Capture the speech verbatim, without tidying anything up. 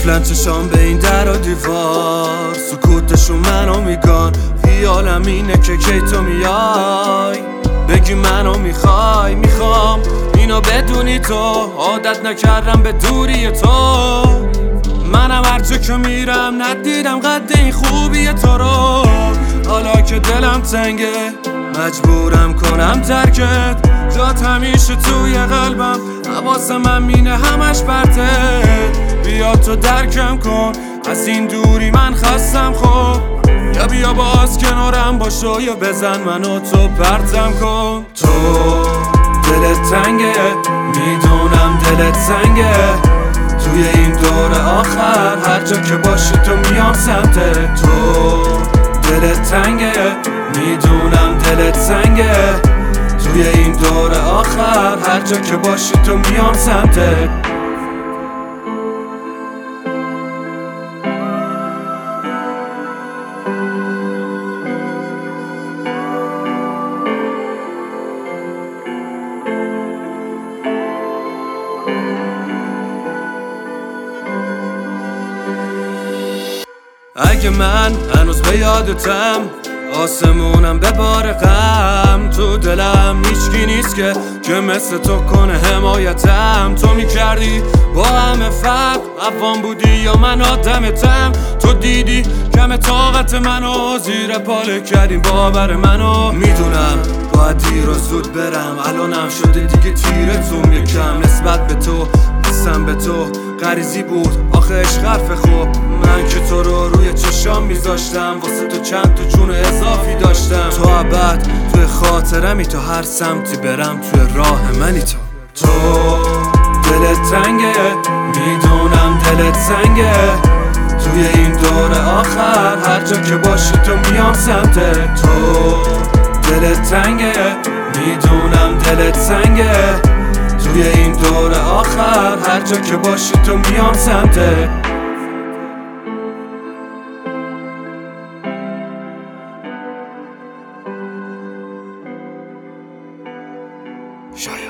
قفلن چشام به این در و دیوار، سکوتشون منو میگن. خیالم اینه که کی تو میای بگی منو میخوای. میخوام اینو بدونی تو عادت نکردم به دوری تو. منم هرچه که میرم ندیدم قد این خوبی تو رو. حالا که دلم تنگه مجبورم کنم ترکت، جات همیشه توی قلبم، حواسم همینه همش برته. بیا تو درکم کن از این دوری من خستم. خب یا بیا باز کنارم باشو یا بزن منو تو پرتم کن. تو دلت تنگه میدونم دلت سنگه، توی این دور آخر هر جا که باشی تو میام سمتت. تو دلت تنگه میدونم دلت سنگه، توی این دور آخر هر جا که باشی تو میام سمتت. اگه من هنوز به یادتم آسمونم به بار غم، تو دلم هیچکی نیست که که مثل تو کنه حمایتم. تو میکردی با همه فرق، عوام بودی یا من آدمتم. تو دیدی کم طاقت منو زیر پاله کردیم باور منو. میدونم باید دیر و زود برم، الانم شده دیگه تیرتون یکم. نسبت به تو قسم به تو غریزی بود آخه عشق حرف خوب. من که تو رو روی چشام میذاشتم، واسه تو چند تا جون اضافی داشتم. تو ابد توی خاطرمی، تا هر سمتی برم توی راه منی. تو تو دلت تنگه میدونم دلت سنگه، توی این دور آخر هر جا که باشی تو میام سمتت. تو دلت تنگه میدونم دلت سنگه، توی این دور آخر هر جا که باشی تو میام سمتت. شاید